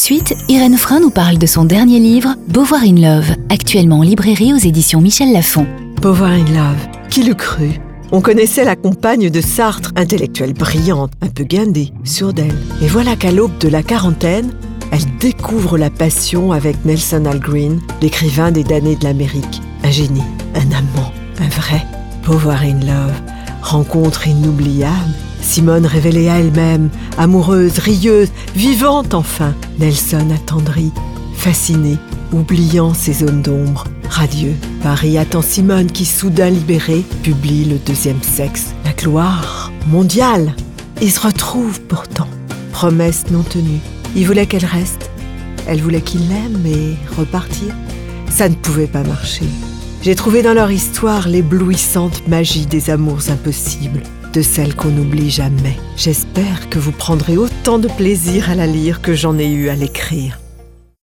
de suite, Irène Frein nous parle de son dernier livre, Beauvoir in Love, actuellement en librairie aux éditions Michel Lafon. Beauvoir in Love, qui l'eût cru? On connaissait la compagne de Sartre, intellectuelle brillante, un peu guindée, sûre d'elle. Et voilà qu'à l'aube de la quarantaine, elle découvre la passion avec Nelson Algren, l'écrivain des damnés de l'Amérique. Un génie, un amant, un vrai. Beauvoir in Love, rencontre inoubliable. Simone révélée à elle-même, amoureuse, rieuse, vivante enfin. Nelson attendri, fasciné, oubliant ses zones d'ombre. Radieux, Paris attend Simone qui, soudain libérée, publie Le deuxième sexe. La gloire mondiale. Ils se retrouvent pourtant. Promesse non tenue. Il voulait qu'elle reste. Elle voulait qu'il l'aime et repartir. Ça ne pouvait pas marcher. J'ai trouvé dans leur histoire l'éblouissante magie des amours impossibles, de celles qu'on n'oublie jamais. J'espère que vous prendrez autant de plaisir à la lire que j'en ai eu à l'écrire.